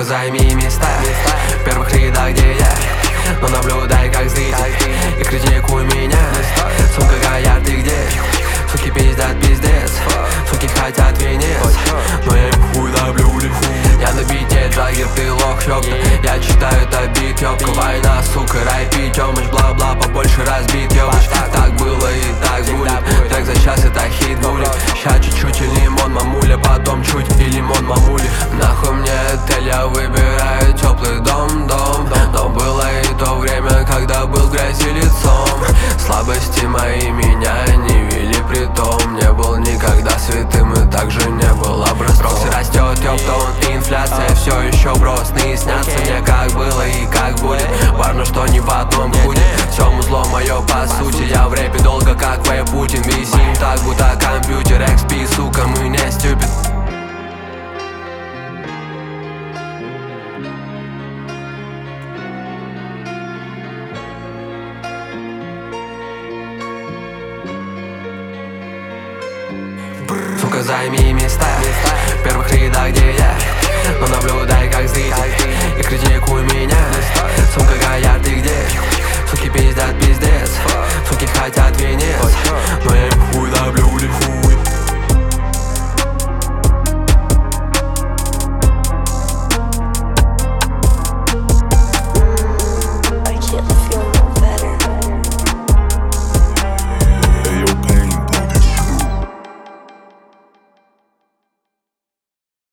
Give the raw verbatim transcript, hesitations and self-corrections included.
займи места в первых рядах, где я. Но наблюдай как зритель и критикуй меня. Сумка Гояр, ты где? Суки пиздят пиздец, суки хотят венец, но я им хуй на блюде. Я на бите Джаггер, ты лох, ёпта. Я читаю это бит, ёпка. Война, сука, рай, пить, ёмыч, бла-бла, побольше разбит, ёмыч. Так было и так будет, так за час это хит будет. Ща чуть-чуть и лимон, мамуля, потом чуть и лимон, мамуля. Нахуй мне отель, я выбираю теплый дом, дом. Но было и то время, когда был в грязи лицом. Слабости мои меня не вели, притом не был никогда святым и также не был образцом. Брос растет, ёпта, он инфляция, все еще бросные снятся мне, как было и как будет. Важно, что не в одном будет, все музло мое по сути. Я в рэпе долго, как Вэй Путин. Висим так, будто компьютер икс пи, сука, мы не стюпид. Сука, займи места в первых рядах, где я.